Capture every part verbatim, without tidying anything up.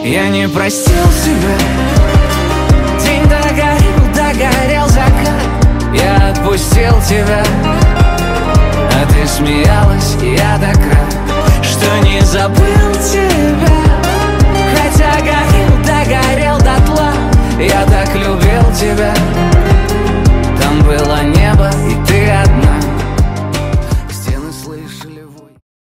Я не простил себя. День догорел, догорел закат. Я отпустил тебя, а ты смеялась, и я так рад, что не забыл тебя. Хотя горел, догорел дотла. Я так любил тебя. Там было небо, и ты одна. Стены слышали вой.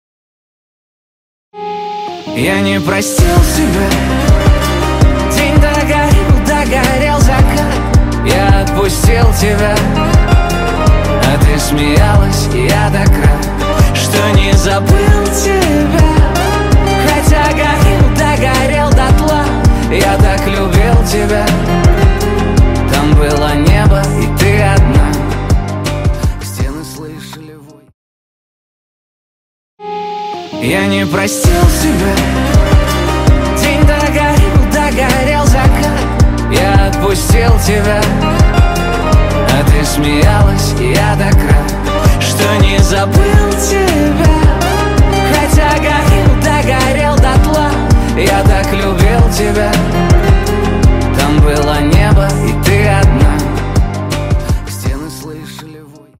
Я не простил себя. День догорел, догорел закат. Я отпустил тебя, а ты смеялась, и я так рад, что не забыл тебя. Хотя горел, догорел дотла. Я так любил тебя. Там было небо, и ты одна. Стены слышали вой. Я не простил себя. День догорел, догорел закат. Я отпустил тебя, а ты смеялась, и я так рад, что не забыл тебя. Хотя горел, догорел дотла. Я так любил тебя. Там было небо, и ты одна. Стены слышали вой.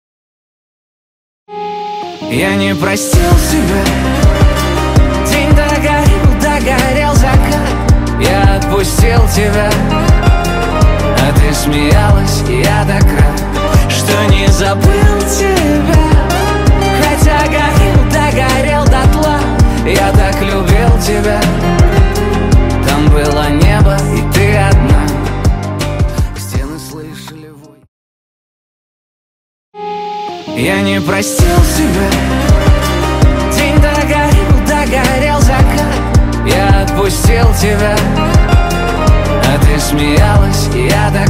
Я не простил себя. День догорел, догорел закат. Я отпустил тебя, а ты смеялась, и я так рад, что не забыл тебя. Хотя горел, догорел дотла. Я так любил тебя. Там было небо, и ты одна. Стены слышали вой. Я не простил себя. День догорел, догорел закат. Я отпустил тебя, а ты смеялась, и я так